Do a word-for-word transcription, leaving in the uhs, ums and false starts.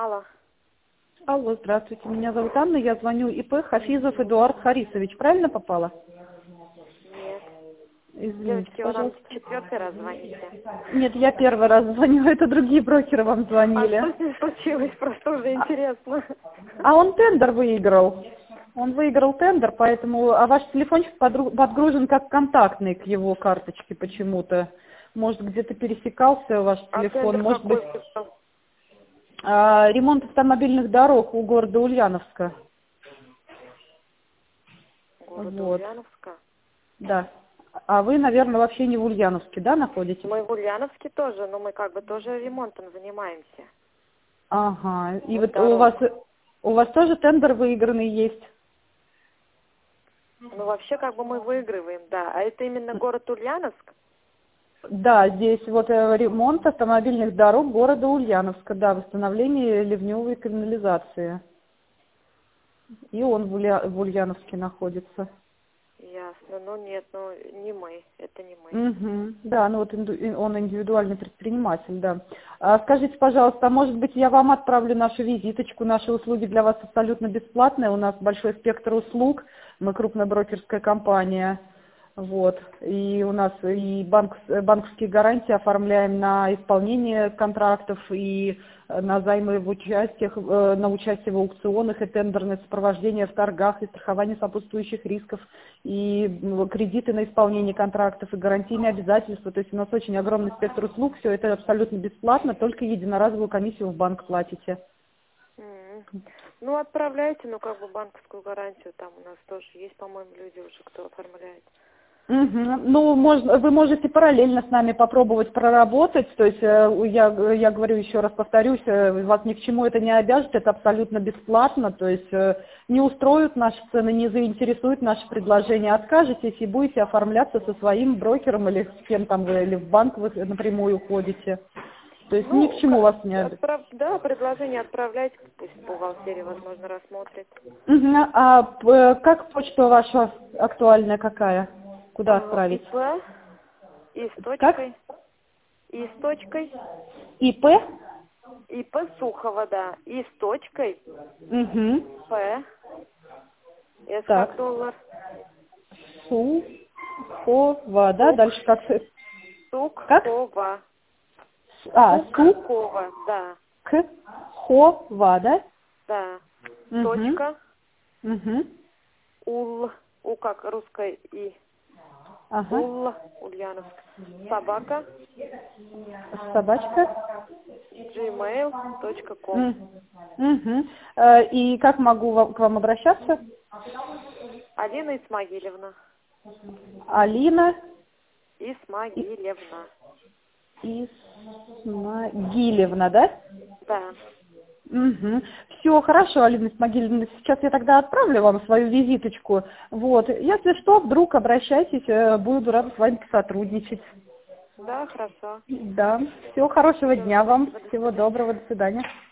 Алло. Алло, здравствуйте. Меня зовут Анна, я звоню ИП Хафизов Эдуард Харисович. Правильно попала? Нет. Извините, Девочки, вы нам пожалуйста. четвертый раз звоните. Нет, я первый раз звоню, это другие брокеры вам А звонили. что с ним случилось? Просто уже интересно. А он тендер выиграл. Он выиграл тендер, поэтому... А ваш телефончик подру- подгружен как контактный к его карточке почему-то. Может, где-то пересекался ваш А телефон, тендер может быть... какой был? а, ремонт автомобильных дорог у города Ульяновска. Города Вот, Ульяновска. да. А вы, наверное, вообще не в Ульяновске, да, находитесь? Мы в Ульяновске тоже, но мы как бы тоже ремонтом занимаемся. Ага. И Вот вот у вас дорог. у вас тоже тендер выигранный есть? Ну, вообще, как бы мы выигрываем, да. А это именно город Ульяновск? Да, здесь вот э, ремонт автомобильных дорог города Ульяновска, да, восстановление ливневой канализации. И он в, Улья- в Ульяновске находится. Ясно. Ну, нет, ну, не мы. Это не мы. Мгм. Да, ну вот инду- и- он индивидуальный предприниматель, да. А скажите, пожалуйста, а может быть, я вам отправлю нашу визиточку, наши услуги для вас абсолютно бесплатные, у нас большой спектр услуг, мы крупная брокерская компания, вот, и у нас и банк, банковские гарантии оформляем на исполнение контрактов и э, на займы в участиях, э, на участие в аукционах и тендерное сопровождение в торгах и страхование сопутствующих рисков и м, кредиты на исполнение контрактов и гарантийные обязательства. То есть у нас очень огромный спектр услуг, все это абсолютно бесплатно, только единоразовую комиссию в банк платите. М. Ну, отправляйте, ну, как бы банковскую гарантию. Там у нас тоже есть, по-моему, люди уже, кто оформляет. Мгм. Ну, можно, вы можете параллельно с нами попробовать проработать, то есть э, я, я говорю еще раз, повторюсь, э, вас ни к чему это не обяжет, это абсолютно бесплатно, то есть э, не устроят наши цены, не заинтересуют наши предложения, откажетесь и будете оформляться со своим брокером или с кем там вы, или в банк вы напрямую ходите, то есть ни к Ну, чему ка- вас не обяжет. отправ... да, предложение отправляйте, пусть бухгалтерия, возможно, рассмотрит. Мгм. А п- как почта ваша актуальная какая? Куда А, отправить? ИП и с Как? точкой, и с точкой, ИП? ИП Сухова, да, и с точкой, Угу. П, С как Так. доллар, Сухова, да? Сук, Дальше как? с- Как? Сукхова, А, Сукхова, да, Сухова, да? да, Угу. точка, Угу. Ул, У как русская И, Ага. Ул, Ульяновск, собака, Собачка. gmail точка ком. Угу. И как могу вам- к вам обращаться? Алина Исмагилевна. Алина Исмагилевна. Исмагилевна, да? Да. Угу. Все, хорошо, Алина Исмагилевна, сейчас я тогда отправлю вам свою визиточку. Вот, если что, вдруг обращайтесь, э, буду рада с вами сотрудничать. Да, хорошо. Да, всего хорошего Все, дня вам, спасибо, до всего свидания. доброго, до свидания.